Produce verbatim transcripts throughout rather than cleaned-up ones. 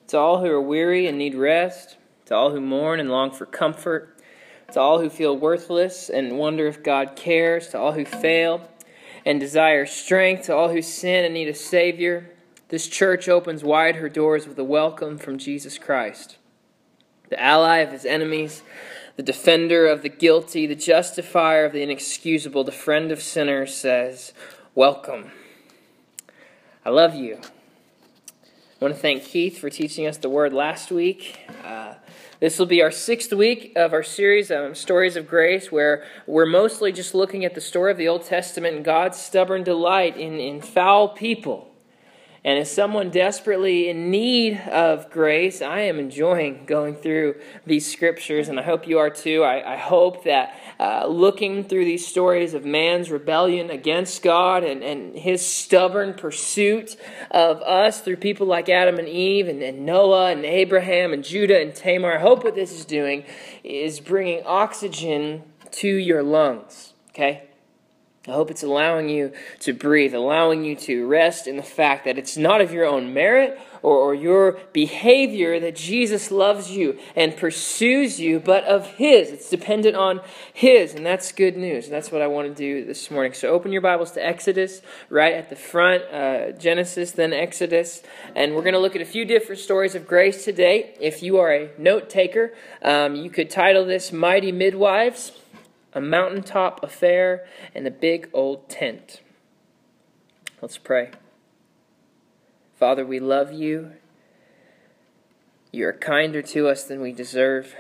to all who are weary and need rest, to all who mourn and long for comfort, to all who feel worthless and wonder if God cares, to all who fail and desire strength, to all who sin and need a Savior, this church opens wide her doors with a welcome from Jesus Christ, the ally of his enemies, the defender of the guilty, the justifier of the inexcusable, the friend of sinners, says, welcome. I love you. I want to thank Keith for teaching us the word last week. Uh, this will be our sixth week of our series, um, Stories of Grace, where we're mostly just looking at the story of the Old Testament and God's stubborn delight in, in foul people. And as someone desperately in need of grace, I am enjoying going through these scriptures, and I hope you are too. I, I hope that uh, looking through these stories of man's rebellion against God and, and his stubborn pursuit of us through people like Adam and Eve and, and Noah and Abraham and Judah and Tamar, I hope what this is doing is bringing oxygen to your lungs, okay? I hope it's allowing you to breathe, allowing you to rest in the fact that it's not of your own merit or, or your behavior that Jesus loves you and pursues you, but of His. It's dependent on His, and that's good news. That's what I want to do this morning. So open your Bibles to Exodus, right at the front, uh, Genesis, then Exodus, and we're going to look at a few different stories of grace today. If you are a note taker, um, you could title this Mighty Midwives, a mountaintop affair, and a big old tent. Let's pray. Father, we love you. You are kinder to us than we deserve.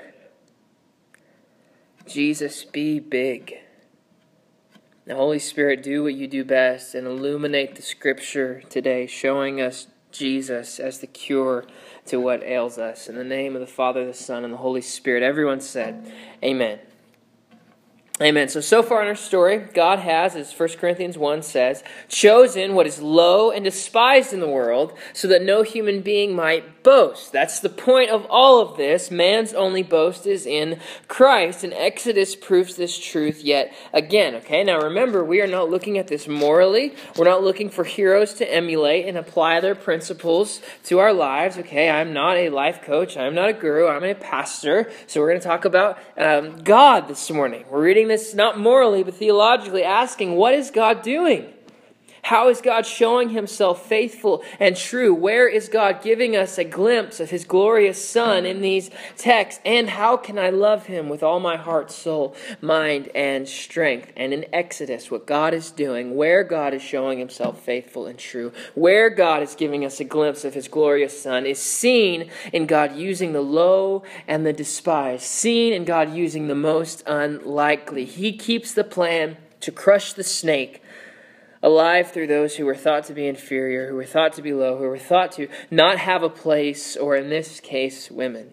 Jesus, be big. The Holy Spirit, do what you do best and illuminate the Scripture today, showing us Jesus as the cure to what ails us. In the name of the Father, the Son, and the Holy Spirit, everyone said, amen. Amen. So, so far in our story, God has, as First Corinthians one says, chosen what is low and despised in the world so that no human being might boast. That's the point of all of this. Man's only boast is in Christ, and Exodus proves this truth yet again. Okay, now remember, we are not looking at this morally. We're not looking for heroes to emulate and apply their principles to our lives. Okay, I'm not a life coach. I'm not a guru. I'm a pastor. So we're going to talk about um, God this morning. We're reading this not morally, but theologically, asking, what is God doing? How is God showing Himself faithful and true? Where is God giving us a glimpse of His glorious Son in these texts? And how can I love Him with all my heart, soul, mind, and strength? And in Exodus, what God is doing, where God is showing Himself faithful and true, where God is giving us a glimpse of His glorious Son, is seen in God using the low and the despised, seen in God using the most unlikely. He keeps the plan to crush the snake alive through those who were thought to be inferior, who were thought to be low, who were thought to not have a place, or in this case, women.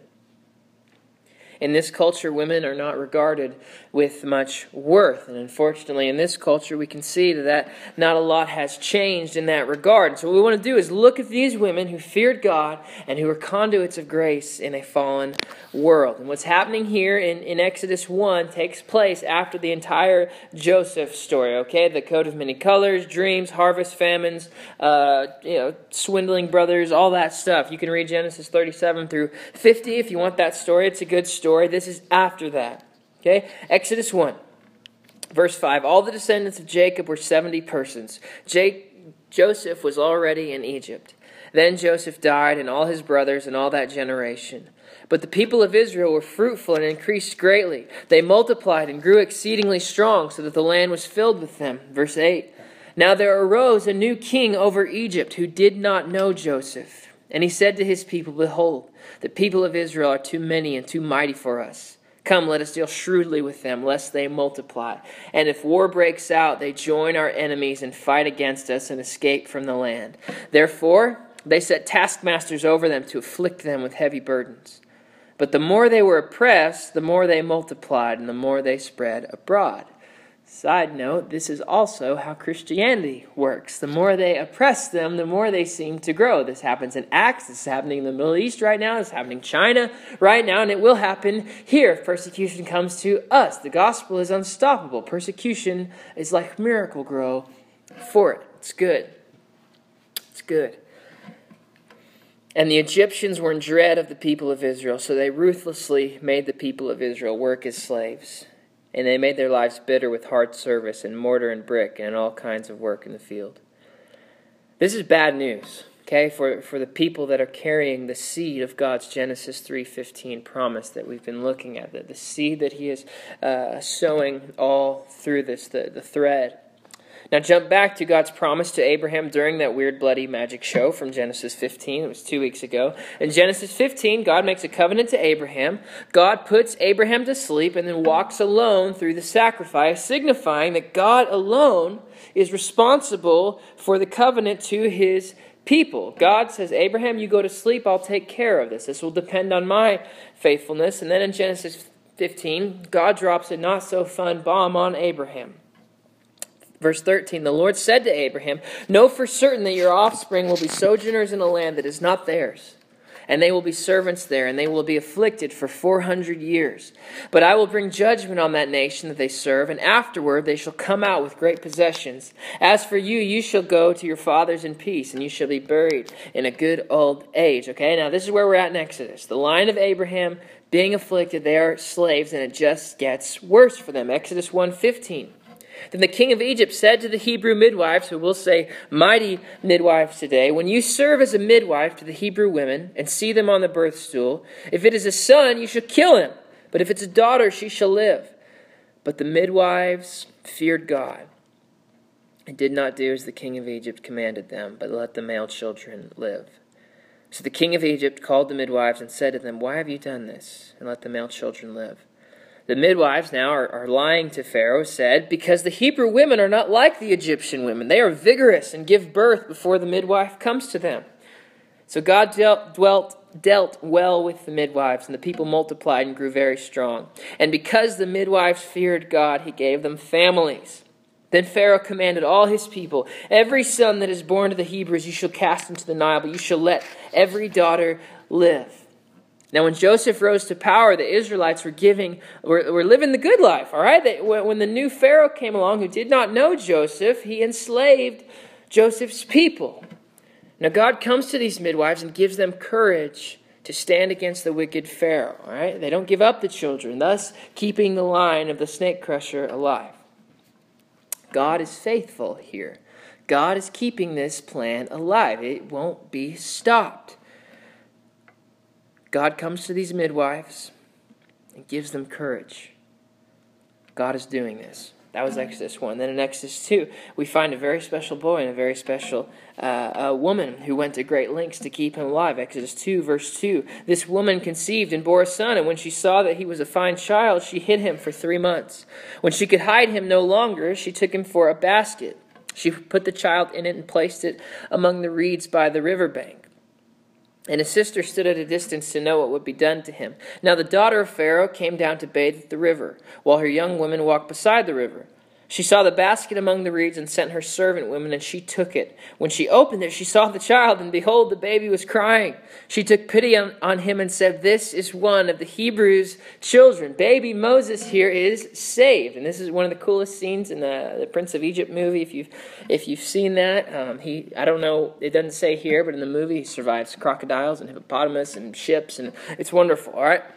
In this culture, women are not regarded with much worth. And unfortunately, in this culture, we can see that not a lot has changed in that regard. And so what we want to do is look at these women who feared God and who were conduits of grace in a fallen world. And what's happening here in, in Exodus one takes place after the entire Joseph story, okay? The coat of many colors, dreams, harvest, famines, uh, you know, swindling brothers, all that stuff. You can read Genesis thirty-seven through fifty if you want that story. It's a good story. Story. This is after that. Okay? Exodus one, verse five. All the descendants of Jacob were seventy persons. Jake, Joseph was already in Egypt. Then Joseph died, and all his brothers, and all that generation. But the people of Israel were fruitful and increased greatly. They multiplied and grew exceedingly strong, so that the land was filled with them. Verse eight. Now there arose a new king over Egypt who did not know Joseph. And he said to his people, behold, the people of Israel are too many and too mighty for us. Come, let us deal shrewdly with them, lest they multiply. And if war breaks out, they join our enemies and fight against us and escape from the land. Therefore, they set taskmasters over them to afflict them with heavy burdens. But the more they were oppressed, the more they multiplied, and the more they spread abroad. Side note, this is also how Christianity works. The more they oppress them, the more they seem to grow. This happens in Acts, this is happening in the Middle East right now, this is happening in China right now, and it will happen here if persecution comes to us. The gospel is unstoppable. Persecution is like Miracle-Gro for it. It's good. It's good. And the Egyptians were in dread of the people of Israel, so they ruthlessly made the people of Israel work as slaves. And they made their lives bitter with hard service and mortar and brick and all kinds of work in the field. This is bad news, okay, for, for the people that are carrying the seed of God's Genesis three fifteen promise that we've been looking at, the, the seed that he is uh, sowing all through this, the, the thread. Now jump back to God's promise to Abraham during that weird bloody magic show from Genesis fifteen. It was two weeks ago. In Genesis fifteen, God makes a covenant to Abraham. God puts Abraham to sleep and then walks alone through the sacrifice, signifying that God alone is responsible for the covenant to his people. God says, Abraham, you go to sleep, I'll take care of this. This will depend on my faithfulness. And then in Genesis fifteen, God drops a not-so-fun bomb on Abraham. Verse thirteen, the Lord said to Abraham, know for certain that your offspring will be sojourners in a land that is not theirs, and they will be servants there, and they will be afflicted for four hundred years. But I will bring judgment on that nation that they serve, and afterward they shall come out with great possessions. As for you, you shall go to your fathers in peace, and you shall be buried in a good old age. Okay, now this is where we're at in Exodus. The line of Abraham being afflicted, they are slaves, and it just gets worse for them. Exodus one fifteen. Then the king of Egypt said to the Hebrew midwives, who will say mighty midwives today, when you serve as a midwife to the Hebrew women and see them on the birth stool, if it is a son, you shall kill him. But if it's a daughter, she shall live. But the midwives feared God and did not do as the king of Egypt commanded them, but let the male children live. So the king of Egypt called the midwives and said to them, why have you done this? And let the male children live. The midwives now are, are lying to Pharaoh, said, because the Hebrew women are not like the Egyptian women. They are vigorous and give birth before the midwife comes to them. So God dealt, dwelt, dealt well with the midwives, and the people multiplied and grew very strong. And because the midwives feared God, he gave them families. Then Pharaoh commanded all his people, every son that is born to the Hebrews you shall cast into the Nile, but you shall let every daughter live. Now, when Joseph rose to power, the Israelites were giving, were, were living the good life, all right? They, when the new Pharaoh came along who did not know Joseph, he enslaved Joseph's people. Now, God comes to these midwives and gives them courage to stand against the wicked Pharaoh, all right? They don't give up the children, thus keeping the line of the snake crusher alive. God is faithful here. God is keeping this plan alive. It won't be stopped. God comes to these midwives and gives them courage. God is doing this. That was Exodus one. Then in Exodus two, we find a very special boy and a very special uh, a woman who went to great lengths to keep him alive. Exodus two, verse two. This woman conceived and bore a son, and when she saw that he was a fine child, she hid him for three months. When she could hide him no longer, she took him for a basket. She put the child in it and placed it among the reeds by the riverbank. And his sister stood at a distance to know what would be done to him. Now the daughter of Pharaoh came down to bathe at the river, while her young women walked beside the river. She saw the basket among the reeds and sent her servant women, and she took it. When she opened it, she saw the child, and behold, the baby was crying. She took pity on, on him and said, this is one of the Hebrews' children. Baby Moses here is saved. And this is one of the coolest scenes in the, the Prince of Egypt movie. If you've, if you've seen that, um, he I don't know, it doesn't say here, but in the movie he survives crocodiles and hippopotamus and ships, and it's wonderful, all right?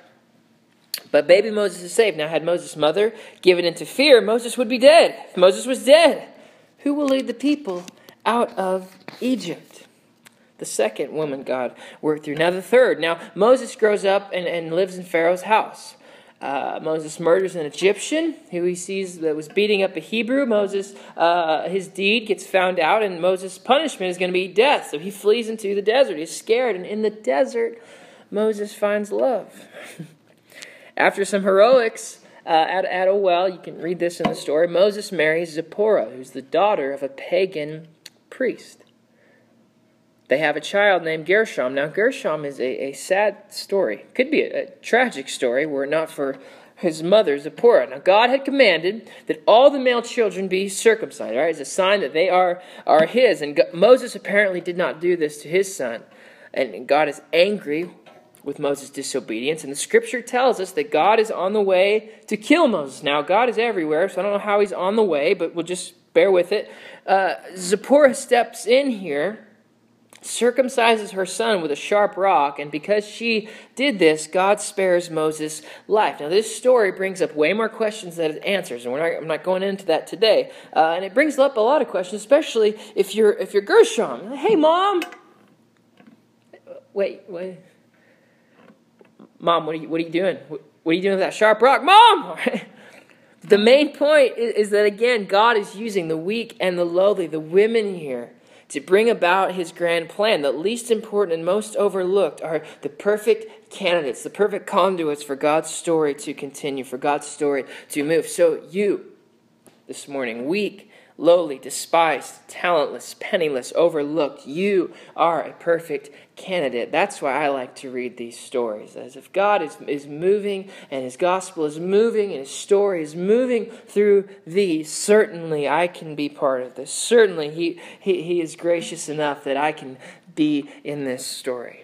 But baby Moses is saved. Now, had Moses' mother given into fear, Moses would be dead. If Moses was dead, who will lead the people out of Egypt? The second woman God worked through. Now, the third. Now, Moses grows up and, and lives in Pharaoh's house. Uh, Moses murders an Egyptian who he sees that was beating up a Hebrew. Moses, uh, his deed gets found out, and Moses' punishment is going to be death. So he flees into the desert. He's scared, and in the desert, Moses finds love. After some heroics uh, at, at a well, you can read this in the story, Moses marries Zipporah, who's the daughter of a pagan priest. They have a child named Gershom. Now, Gershom is a, a sad story. Could be a, a tragic story were it not for his mother, Zipporah. Now, God had commanded that all the male children be circumcised, right? As a sign that they are, are his. And God, Moses apparently did not do this to his son. And God is angry with Moses' disobedience. And the scripture tells us that God is on the way to kill Moses. Now, God is everywhere, so I don't know how he's on the way, but we'll just bear with it. Uh, Zipporah steps in here circumcises her son with a sharp rock, and because she did this, God spares Moses' life. Now, this story brings up way more questions than it answers, and we're not, I'm not going into that today. Uh, and it brings up a lot of questions, especially if you're if you're Gershom. Hey, Mom! Wait, wait. Mom, what are you, what are you doing? What, what are you doing with that sharp rock? Mom! The main point is, is that, again, God is using the weak and the lowly, the women here, to bring about his grand plan. The least important and most overlooked are the perfect candidates, the perfect conduits for God's story to continue, for God's story to move. So you, this morning, weak, lowly, despised, talentless, penniless, overlooked, you are a perfect candidate. That's why I like to read these stories. As if God is, is moving and his gospel is moving and his story is moving through these, certainly I can be part of this. Certainly he, he, he is gracious enough that I can be in this story.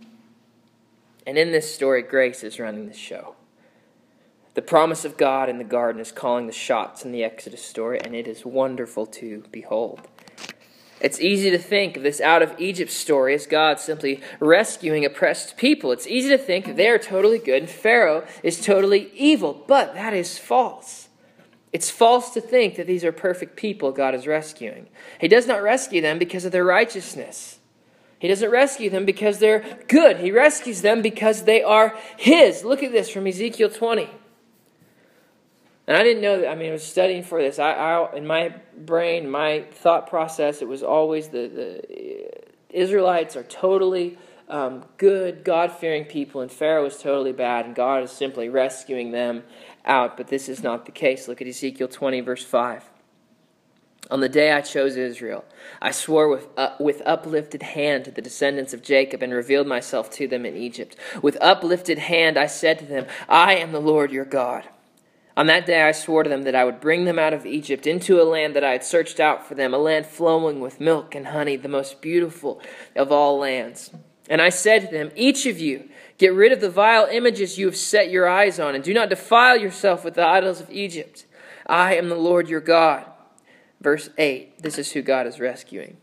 And in this story, grace is running the show. The promise of God in the garden is calling the shots in the Exodus story, and it is wonderful to behold. It's easy to think of this out of Egypt story as God simply rescuing oppressed people. It's easy to think they're totally good and Pharaoh is totally evil, but that is false. It's false to think that these are perfect people God is rescuing. He does not rescue them because of their righteousness. He doesn't rescue them because they're good. He rescues them because they are his. Look at this from Ezekiel twenty. And I didn't know that. I mean, I was studying for this. I, I in my brain, my thought process, it was always the, the Israelites are totally um, good, God-fearing people, and Pharaoh is totally bad, and God is simply rescuing them out. But this is not the case. Look at Ezekiel twenty, verse five. On the day I chose Israel, I swore with, uh, with uplifted hand to the descendants of Jacob and revealed myself to them in Egypt. With uplifted hand I said to them, I am the Lord your God. On that day I swore to them that I would bring them out of Egypt into a land that I had searched out for them, a land flowing with milk and honey, the most beautiful of all lands. And I said to them, each of you, get rid of the vile images you have set your eyes on, and do not defile yourself with the idols of Egypt. I am the Lord your God. Verse eight, this is who God is rescuing.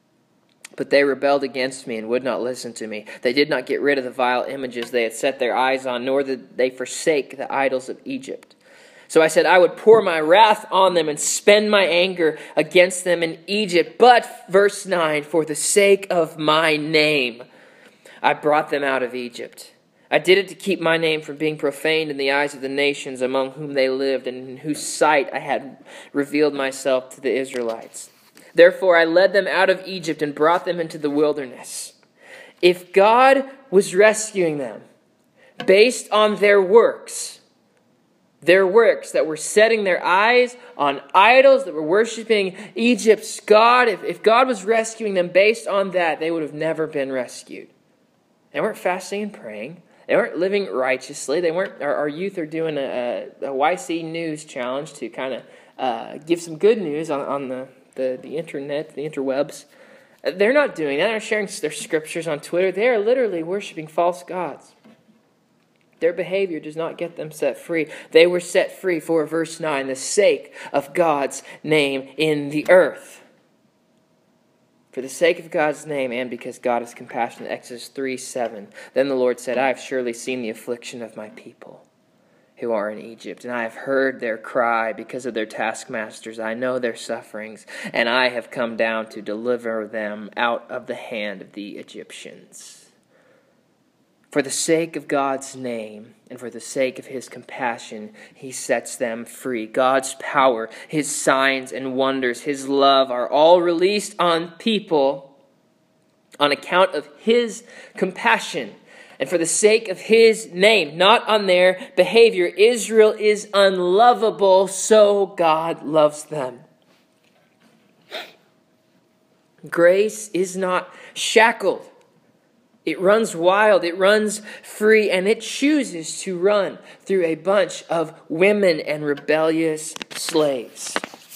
But they rebelled against me and would not listen to me. They did not get rid of the vile images they had set their eyes on, nor did they forsake the idols of Egypt. So I said, I would pour my wrath on them and spend my anger against them in Egypt. But, verse nine, for the sake of my name, I brought them out of Egypt. I did it to keep my name from being profaned in the eyes of the nations among whom they lived, and in whose sight I had revealed myself to the Israelites. Therefore I led them out of Egypt and brought them into the wilderness. If God was rescuing them based on their works, Their works that were setting their eyes on idols, that were worshiping Egypt's God. If, if God was rescuing them based on that, they would have never been rescued. They weren't fasting and praying. They weren't living righteously. They weren't. Our, our youth are doing a, a Y C News challenge to kind of uh, give some good news on, on the, the, the internet, the interwebs. They're not doing that. They're sharing their scriptures on Twitter. They are literally worshiping false gods. Their behavior does not get them set free. They were set free for, verse nine, the sake of God's name in the earth. For the sake of God's name and because God is compassionate. Exodus three seven. Then the Lord said, I have surely seen the affliction of my people who are in Egypt, and I have heard their cry because of their taskmasters. I know their sufferings, and I have come down to deliver them out of the hand of the Egyptians. For the sake of God's name and for the sake of his compassion, he sets them free. God's power, his signs and wonders, his love are all released on people on account of his compassion and for the sake of his name, not on their behavior. Israel is unlovable, so God loves them. Grace is not shackled. It runs wild, it runs free, and it chooses to run through a bunch of women and rebellious slaves.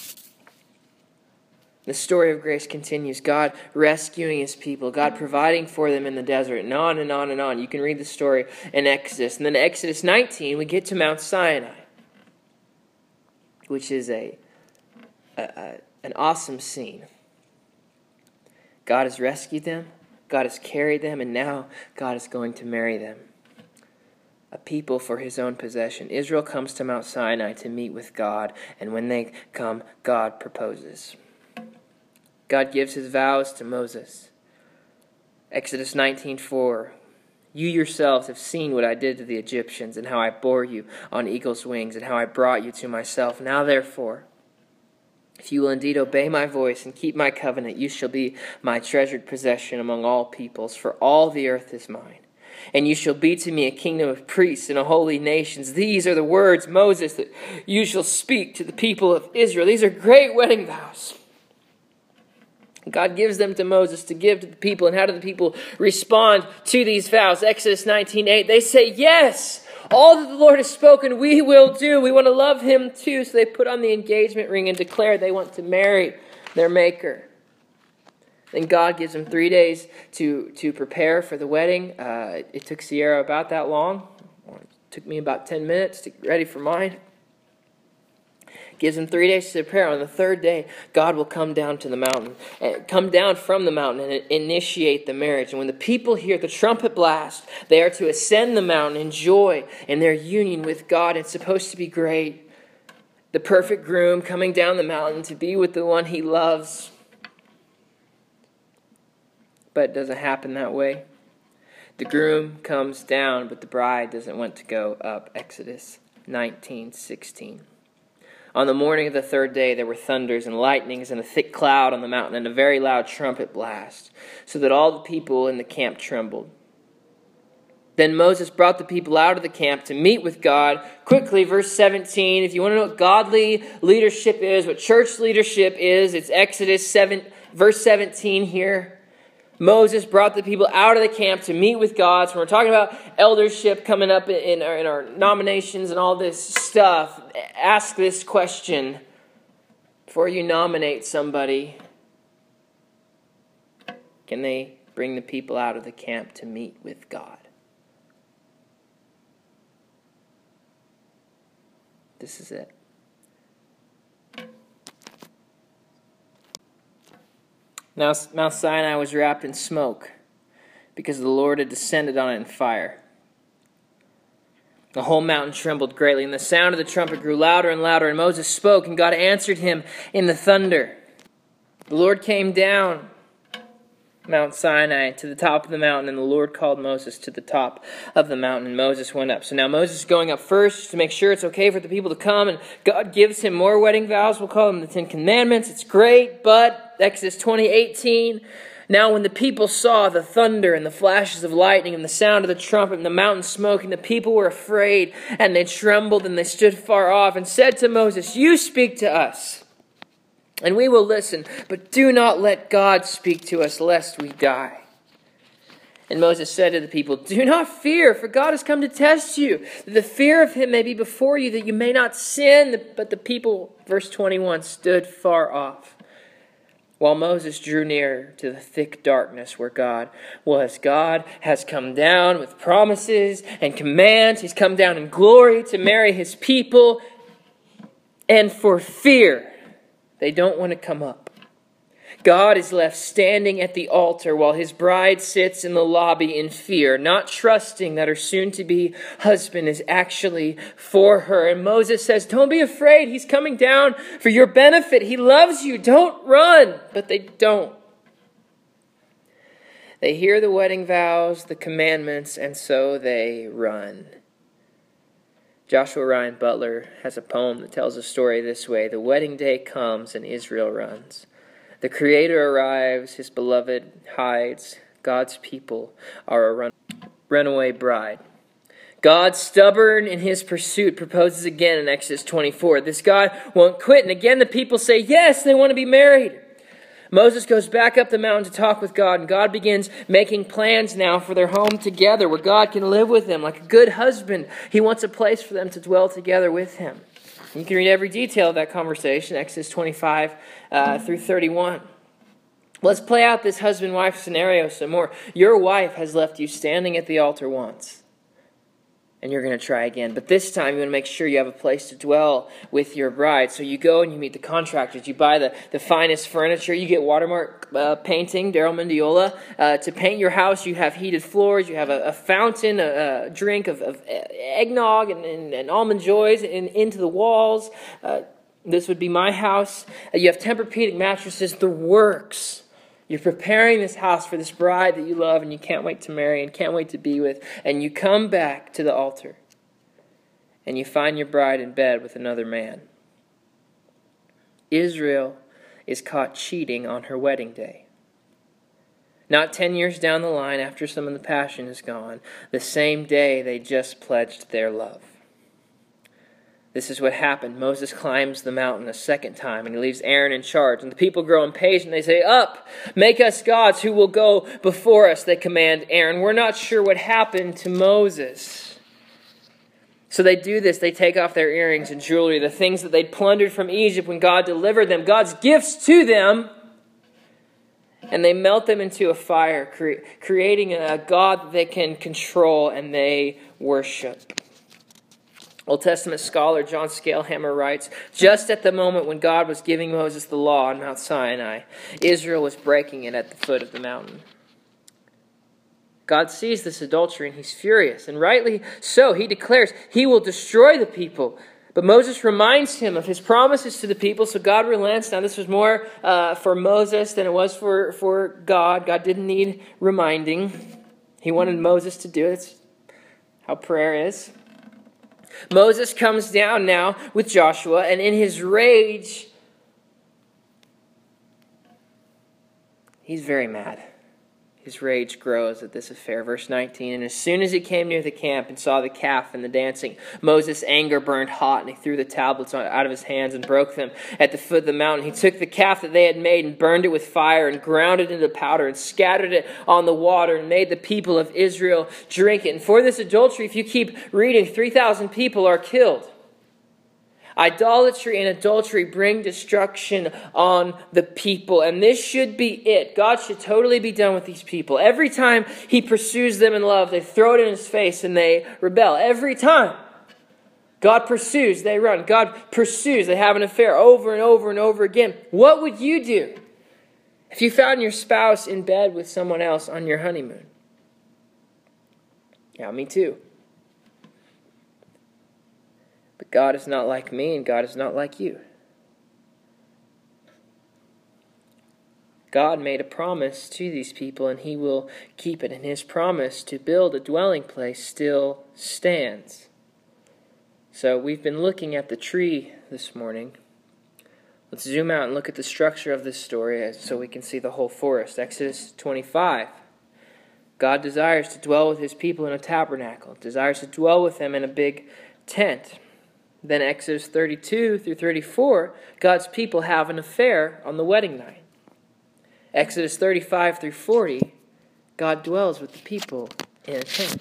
The story of grace continues. God rescuing his people, God providing for them in the desert, and on and on and on. You can read the story in Exodus. And then in Exodus nineteen, we get to Mount Sinai, which is a, a, a an awesome scene. God has rescued them. God has carried them, and now God is going to marry them. A people for his own possession. Israel comes to Mount Sinai to meet with God, and when they come, God proposes. God gives his vows to Moses. Exodus nineteen four. You yourselves have seen what I did to the Egyptians, and how I bore you on eagle's wings, and how I brought you to myself. Now therefore, if you will indeed obey my voice and keep my covenant, you shall be my treasured possession among all peoples, for all the earth is mine. And you shall be to me a kingdom of priests and a holy nation. These are the words, Moses, that you shall speak to the people of Israel. These are great wedding vows. God gives them to Moses to give to the people. And how do the people respond to these vows? Exodus nineteen eight, they say, yes, all that the Lord has spoken, we will do. We want to love him too. So they put on the engagement ring and declare they want to marry their maker. Then God gives them three days to, to prepare for the wedding. Uh, it took Sierra about that long. It took me about ten minutes to get ready for mine. Gives them three days to prepare. On the third day, God will come down to the mountain, and come down from the mountain and initiate the marriage. And when the people hear the trumpet blast, they are to ascend the mountain in joy in their union with God. It's supposed to be great. The perfect groom coming down the mountain to be with the one he loves. But it doesn't happen that way. The groom comes down, but the bride doesn't want to go up. Exodus nineteen sixteen. On the morning of the third day, there were thunders and lightnings and a thick cloud on the mountain and a very loud trumpet blast, so that all the people in the camp trembled. Then Moses brought the people out of the camp to meet with God. Quickly, verse seventeen, if you want to know what godly leadership is, what church leadership is, it's Exodus seven, verse seventeen here. Moses brought the people out of the camp to meet with God. So we're talking about eldership coming up in our, in our nominations and all this stuff. Ask this question before you nominate somebody. Can they bring the people out of the camp to meet with God? This is it. Now Mount Sinai was wrapped in smoke because the Lord had descended on it in fire. The whole mountain trembled greatly, and the sound of the trumpet grew louder and louder, and Moses spoke, and God answered him in the thunder. The Lord came down Mount Sinai to the top of the mountain, and the Lord called Moses to the top of the mountain, and Moses went up. So now Moses is going up first to make sure it's okay for the people to come, and God gives him more wedding vows. We'll call them the Ten Commandments. It's great, but Exodus twenty eighteen, now when the people saw the thunder and the flashes of lightning and the sound of the trumpet and the mountain smoking, the people were afraid, and they trembled, and they stood far off and said to Moses, you speak to us, and we will listen, but do not let God speak to us, lest we die. And Moses said to the people, do not fear, for God has come to test you, that the fear of him may be before you, that you may not sin. But the people, verse twenty-one, stood far off, while Moses drew near to the thick darkness where God was. God has come down with promises and commands. He's come down in glory to marry his people, and for fear, they don't want to come up. God is left standing at the altar while his bride sits in the lobby in fear, not trusting that her soon-to-be husband is actually for her. And Moses says, don't be afraid. He's coming down for your benefit. He loves you. Don't run. But they don't. They hear the wedding vows, the commandments, and so they run. Joshua Ryan Butler has a poem that tells a story this way. The wedding day comes and Israel runs. The Creator arrives, his beloved hides. God's people are a run- runaway bride. God, stubborn in his pursuit, proposes again in Exodus twenty-four. This God won't quit, and again the people say yes, they want to be married. Moses goes back up the mountain to talk with God, and God begins making plans now for their home together, where God can live with them like a good husband. He wants a place for them to dwell together with him. You can read every detail of that conversation, Exodus twenty-five uh, through thirty-one. Let's play out this husband-wife scenario some more. Your wife has left you standing at the altar once, and you're going to try again. But this time you want to make sure you have a place to dwell with your bride. So you go and you meet the contractors. You buy the, the finest furniture. You get Watermark uh, Painting, Daryl Mendiola, uh, to paint your house. You have heated floors. You have a, a fountain, a, a drink of, of eggnog and, and, and almond joys in, into the walls. Uh, this would be my house. Uh, you have Tempur-Pedic mattresses, the works. You're preparing this house for this bride that you love and you can't wait to marry and can't wait to be with. And you come back to the altar and you find your bride in bed with another man. Israel is caught cheating on her wedding day. Not ten years down the line after some of the passion is gone, the same day they just pledged their love. This is what happened. Moses climbs the mountain a second time, and he leaves Aaron in charge. And the people grow impatient. They say, "Up, make us gods who will go before us," they command Aaron. We're not sure what happened to Moses. So they do this. They take off their earrings and jewelry, the things that they'd plundered from Egypt when God delivered them, God's gifts to them, and they melt them into a fire, cre- creating a God that they can control and they worship. Old Testament scholar John Scalehammer writes, just at the moment when God was giving Moses the law on Mount Sinai, Israel was breaking it at the foot of the mountain. God sees this adultery and he's furious, and rightly so. He declares he will destroy the people. But Moses reminds him of his promises to the people, so God relents. Now this was more uh, for Moses than it was for, for God. God didn't need reminding. He wanted Moses to do it. That's how prayer is. Moses comes down now with Joshua, and in his rage, he's very mad. His rage grows at this affair. Verse nineteen, and as soon as he came near the camp and saw the calf and the dancing, Moses' anger burned hot, and he threw the tablets out of his hands and broke them at the foot of the mountain. He took the calf that they had made and burned it with fire and ground it into powder and scattered it on the water and made the people of Israel drink it. And for this adultery, if you keep reading, three thousand people are killed. Idolatry and adultery bring destruction on the people. And this should be it. God should totally be done with these people. Every time he pursues them in love, they throw it in his face and they rebel. Every time God pursues, they run. God pursues, they have an affair over and over and over again. What would you do if you found your spouse in bed with someone else on your honeymoon? Yeah, me too. But God is not like me, and God is not like you. God made a promise to these people, and he will keep it. And his promise to build a dwelling place still stands. So we've been looking at the tree this morning. Let's zoom out and look at the structure of this story so we can see the whole forest. Exodus twenty-five. God desires to dwell with his people in a tabernacle, desires to dwell with them in a big tent. Then Exodus thirty-two through thirty-four, God's people have an affair on the wedding night. Exodus thirty-five through forty, God dwells with the people in a tent.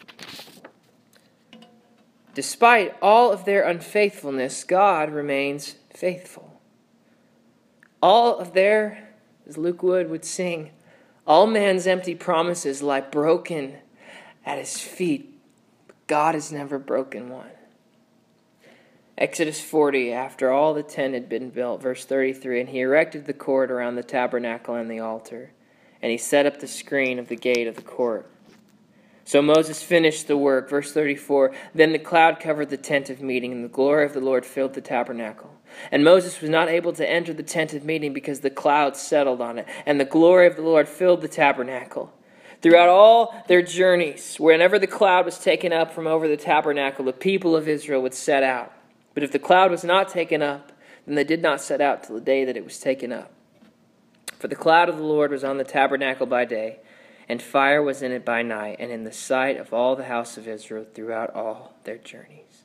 Despite all of their unfaithfulness, God remains faithful. All of their, as Luke Wood would sing, all man's empty promises lie broken at his feet, but God has never broken one. Exodus forty, after all the tent had been built, verse thirty-three, and he erected the court around the tabernacle and the altar, and he set up the screen of the gate of the court. So Moses finished the work, verse thirty-four, then the cloud covered the tent of meeting, and the glory of the Lord filled the tabernacle. And Moses was not able to enter the tent of meeting because the cloud settled on it, and the glory of the Lord filled the tabernacle. Throughout all their journeys, whenever the cloud was taken up from over the tabernacle, the people of Israel would set out. But if the cloud was not taken up, then they did not set out till the day that it was taken up. For the cloud of the Lord was on the tabernacle by day, and fire was in it by night, and in the sight of all the house of Israel throughout all their journeys.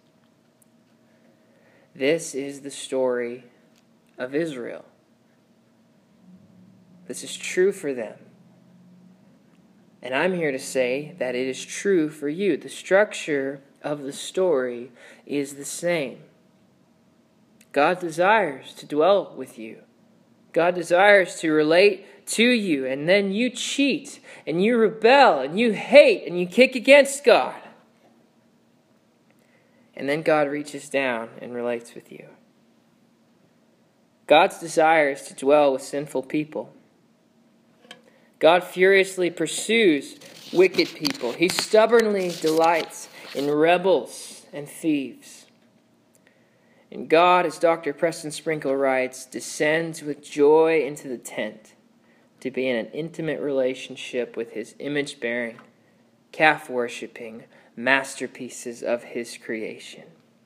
This is the story of Israel. This is true for them. And I'm here to say that it is true for you. The structure of the story is the same. God desires to dwell with you. God desires to relate to you, and then you cheat, and you rebel, and you hate, and you kick against God. And then God reaches down and relates with you. God's desire is to dwell with sinful people. God furiously pursues wicked people. He stubbornly delights in rebels and thieves. And God, as Doctor Preston Sprinkle writes, descends with joy into the tent to be in an intimate relationship with his image-bearing, calf-worshipping masterpieces of his creation.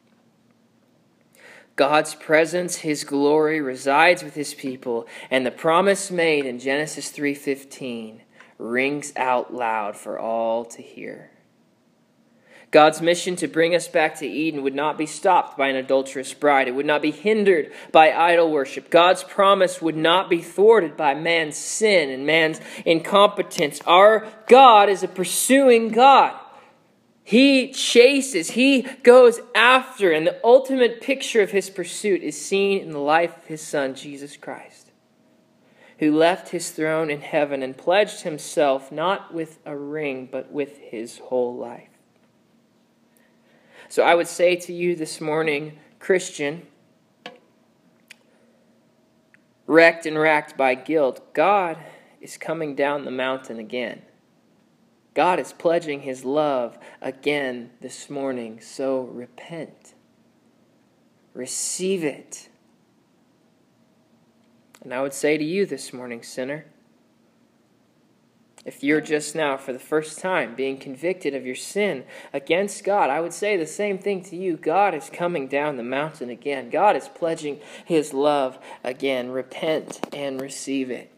God's presence, his glory, resides with his people, and the promise made in Genesis three fifteen rings out loud for all to hear. God's mission to bring us back to Eden would not be stopped by an adulterous bride. It would not be hindered by idol worship. God's promise would not be thwarted by man's sin and man's incompetence. Our God is a pursuing God. He chases, he goes after, and the ultimate picture of his pursuit is seen in the life of his Son, Jesus Christ, who left his throne in heaven and pledged himself not with a ring, but with his whole life. So I would say to you this morning, Christian, wrecked and racked by guilt, God is coming down the mountain again. God is pledging his love again this morning, so repent. Receive it. And I would say to you this morning, sinner, if you're just now for the first time being convicted of your sin against God, I would say the same thing to you. God is coming down the mountain again. God is pledging his love again. Repent and receive it.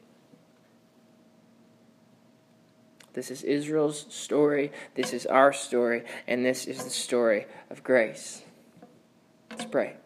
This is Israel's story, this is our story, and this is the story of grace. Let's pray.